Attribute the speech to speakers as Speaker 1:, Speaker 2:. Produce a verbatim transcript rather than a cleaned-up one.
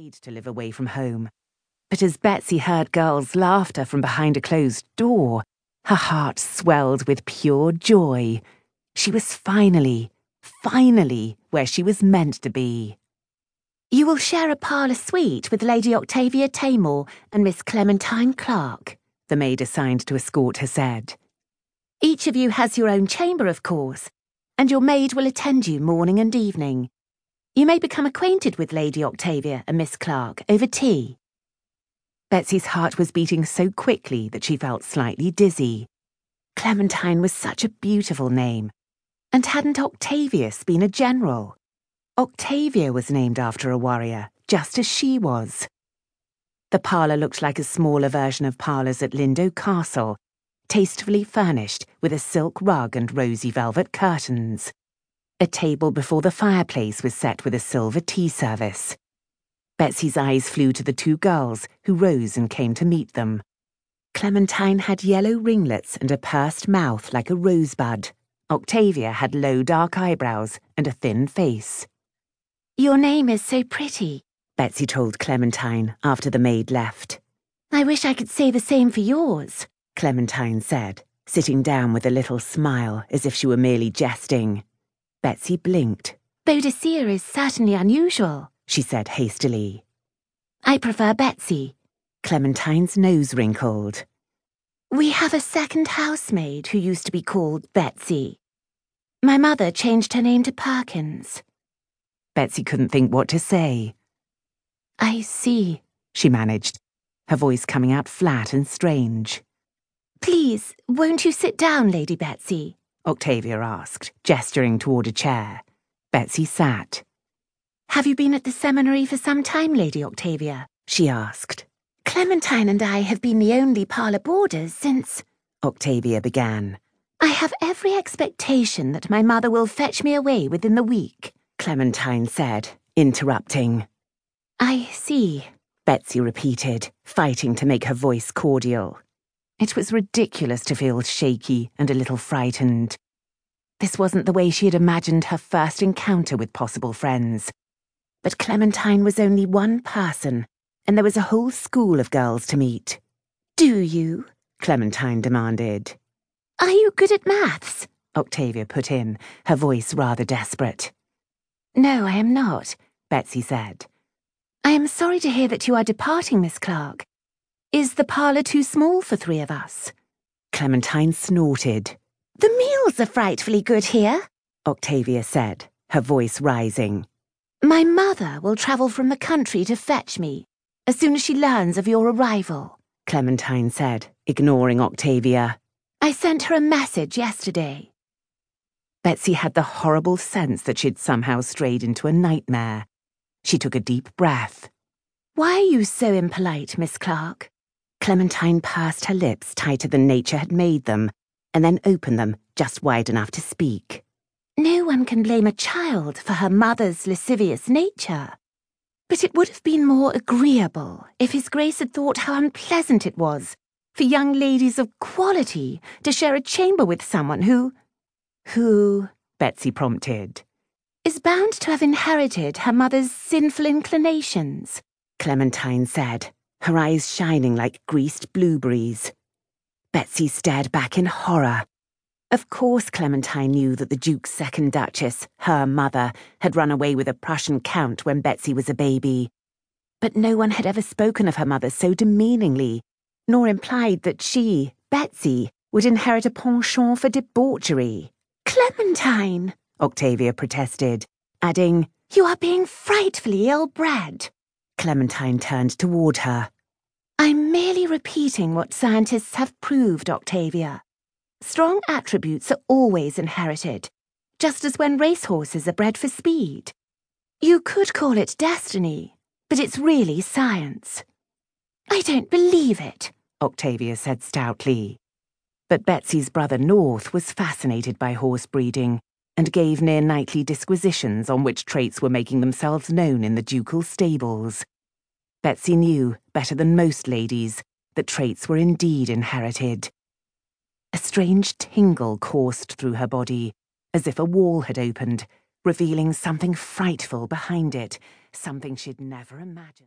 Speaker 1: tried to live away from home. But as Betsy heard girls' laughter from behind a closed door, her heart swelled with pure joy. She was finally, finally where she was meant to be.
Speaker 2: You will share a parlour suite with Lady Octavia Taymor and Miss Clementine Clark,
Speaker 1: the maid assigned to escort her said.
Speaker 2: Each of you has your own chamber, of course, and your maid will attend you morning and evening. You may become acquainted with Lady Octavia and Miss Clark over tea.
Speaker 1: Betsy's heart was beating so quickly that she felt slightly dizzy. Clementine was such a beautiful name. And hadn't Octavius been a general? Octavia was named after a warrior, just as she was. The parlour looked like a smaller version of parlours at Lindo Castle, tastefully furnished with a silk rug and rosy velvet curtains. A table before the fireplace was set with a silver tea service. Betsy's eyes flew to the two girls who rose and came to meet them. Clementine had yellow ringlets and a pursed mouth like a rosebud. Octavia had low dark eyebrows and a thin face.
Speaker 2: Your name is so pretty,
Speaker 1: Betsy told Clementine after the maid left.
Speaker 2: I wish I could say the same for yours,
Speaker 1: Clementine said, sitting down with a little smile as if she were merely jesting. Betsy blinked.
Speaker 2: Boadicea is certainly unusual,
Speaker 1: she said hastily.
Speaker 2: I prefer Betsy.
Speaker 1: Clementine's nose wrinkled.
Speaker 2: We have a second housemaid who used to be called Betsy. My mother changed her name to Perkins.
Speaker 1: Betsy couldn't think what to say.
Speaker 2: I see,
Speaker 1: she managed, her voice coming out flat and strange.
Speaker 2: Please, won't you sit down, Lady Betsy?
Speaker 1: Octavia asked, gesturing toward a chair. Betsy sat.
Speaker 2: Have you been at the seminary for some time, Lady Octavia? She asked. Clementine and I have been the only parlour boarders since...
Speaker 1: Octavia began.
Speaker 2: I have every expectation that my mother will fetch me away within the week,
Speaker 1: Clementine said, interrupting.
Speaker 2: I see,
Speaker 1: Betsy repeated, fighting to make her voice cordial. It was ridiculous to feel shaky and a little frightened. This wasn't the way she had imagined her first encounter with possible friends. But Clementine was only one person, and there was a whole school of girls to meet.
Speaker 2: Do you?
Speaker 1: Clementine demanded.
Speaker 2: Are you good at maths?
Speaker 1: Octavia put in, her voice rather desperate.
Speaker 2: No, I am not,
Speaker 1: Betsy said.
Speaker 2: I am sorry to hear that you are departing, Miss Clark. Is the parlour too small for three of us?
Speaker 1: Clementine snorted.
Speaker 2: The meals are frightfully good here,
Speaker 1: Octavia said, her voice rising.
Speaker 2: My mother will travel from the country to fetch me as soon as she learns of your arrival,
Speaker 1: Clementine said, ignoring Octavia.
Speaker 2: I sent her a message yesterday.
Speaker 1: Betsy had the horrible sense that she'd somehow strayed into a nightmare. She took a deep breath.
Speaker 2: Why are you so impolite, Miss Clark?
Speaker 1: Clementine pursed her lips tighter than nature had made them, and then opened them just wide enough to speak.
Speaker 2: No one can blame a child for her mother's lascivious nature. But it would have been more agreeable if His Grace had thought how unpleasant it was for young ladies of quality to share a chamber with someone who...
Speaker 1: Who, Betsy prompted.
Speaker 2: Is bound to have inherited her mother's sinful inclinations,
Speaker 1: Clementine said, her eyes shining like greased blueberries. Betsy stared back in horror. Of course Clementine knew that the Duke's second Duchess, her mother, had run away with a Prussian count when Betsy was a baby. But no one had ever spoken of her mother so demeaningly, nor implied that she, Betsy, would inherit a penchant for debauchery.
Speaker 2: Clementine,
Speaker 1: Octavia protested, adding,
Speaker 2: You are being frightfully ill-bred.
Speaker 1: Clementine turned toward her.
Speaker 2: I'm merely repeating what scientists have proved, Octavia. Strong attributes are always inherited, just as when racehorses are bred for speed. You could call it destiny, but it's really science. I don't believe it,
Speaker 1: Octavia said stoutly. But Betsy's brother North was fascinated by horse breeding and gave near-nightly disquisitions on which traits were making themselves known in the ducal stables. Betsy knew, better than most ladies, that traits were indeed inherited. A strange tingle coursed through her body, as if a wall had opened, revealing something frightful behind it, something she'd never imagined.